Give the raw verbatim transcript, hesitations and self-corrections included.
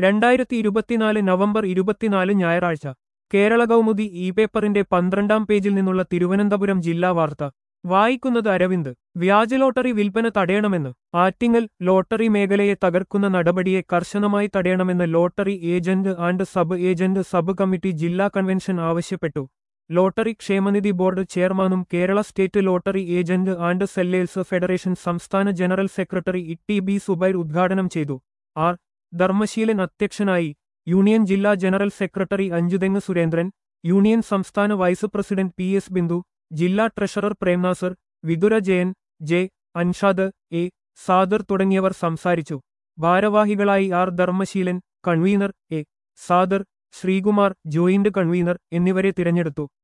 രണ്ടായിരത്തി ഇരുപത്തിനാല് നവംബർ ഇരുപത്തിനാല് ഞായറാഴ്ച കേരള കൗമുദി ഇ പേപ്പറിന്റെ പന്ത്രണ്ടാം പേജിൽ നിന്നുള്ള തിരുവനന്തപുരം ജില്ലാ വാർത്ത വായിക്കുന്നത് അരവിന്ദ്. വ്യാജ ലോട്ടറി വിൽപ്പന തടയണമെന്ന് ആറ്റിങ്ങൽ. ലോട്ടറി മേഖലയെ തകർക്കുന്ന നടപടിയെ കർശനമായി തടയണമെന്ന് lottery agent and sub agent sub committee ജില്ലാ കൺവെൻഷൻ ആവശ്യപ്പെട്ടു. ലോട്ടറി ക്ഷേമനിധി ബോർഡ് ചെയർമാനും Kerala state lottery agent and sellers federation സംസ്ഥാന general secretary E B Subair ഉദ്ഘാടനം ചെയ്തു. ആർ ധർമ്മശീലൻ അധ്യക്ഷനായി. യൂണിയൻ ജില്ലാ ജനറൽ സെക്രട്ടറി അഞ്ചുതെങ്ങ് സുരേന്ദ്രൻ, യൂണിയൻ സംസ്ഥാന vice president P S Bindu, ജില്ലാ treasurer Premnazar, Vithura Jayan, J Anshad, A Sadar തുടങ്ങിയവർ സംസാരിച്ചു. ഭാരവാഹികളായി R Dharmaseelan, convener A Sadar, Sreekumar joint convener എന്നിവരെ തിരഞ്ഞെടുത്തു.